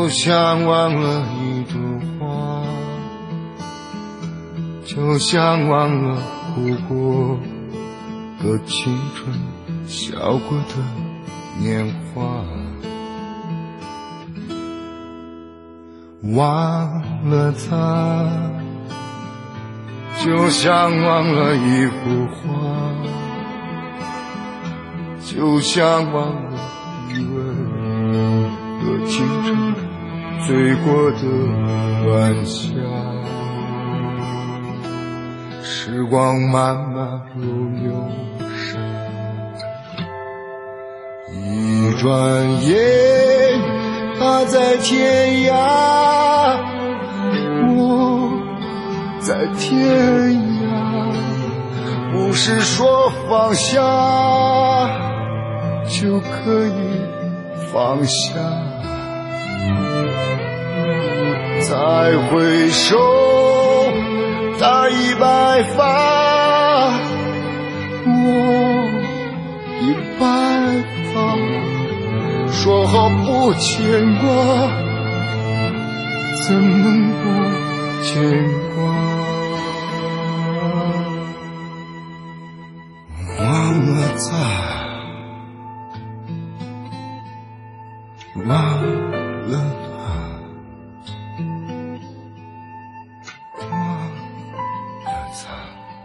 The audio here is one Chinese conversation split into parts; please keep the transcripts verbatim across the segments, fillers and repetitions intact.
就像忘了一朵花，就像忘了哭过的青春，笑过的年华，忘了他，就像忘了一幅画，就像忘了余温的青春，醉过的晚霞。时光慢慢又流逝，一转眼他在天涯，我在天涯。不是说放下就可以放下，再回首他已白发，我已白发。说好不牵挂，怎能不牵挂？忘了他，忘了他，忘了他。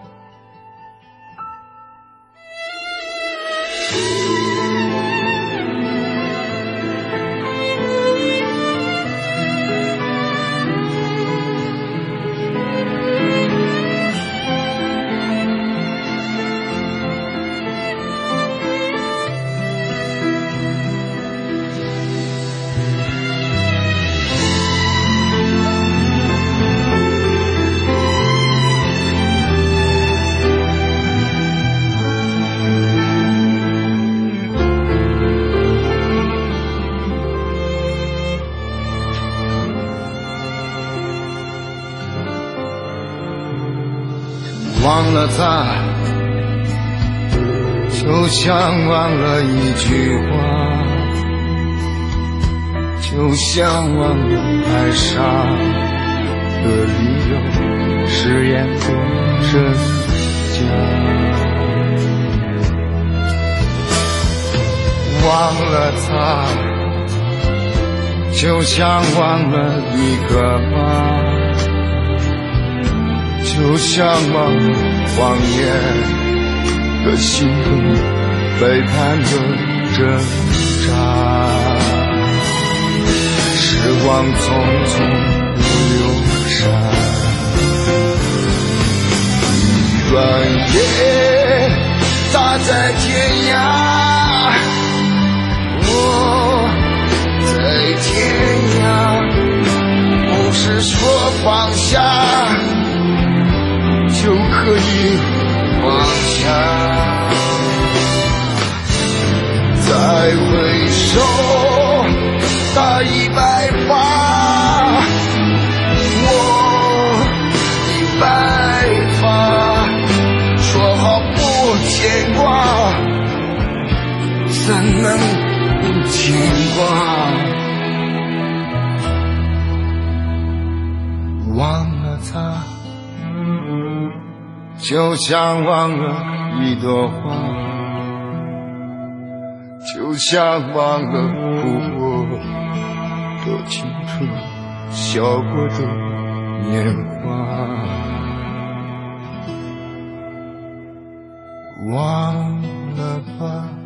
忘了他，就像忘了一句话，就像忘了爱上的理由，誓言的真假。忘了他，就像忘了一个妈，就像忘了谎言的心痛，背叛的挣扎。时光匆匆流逝，一转眼他在天涯，我在天涯。不是说放下就可以放下，再回首他已白发，我已白发。说好不牵挂，怎能不牵挂？忘了他，就像忘了一朵花，就像忘了哭过的青春，笑过的年华。忘了吧。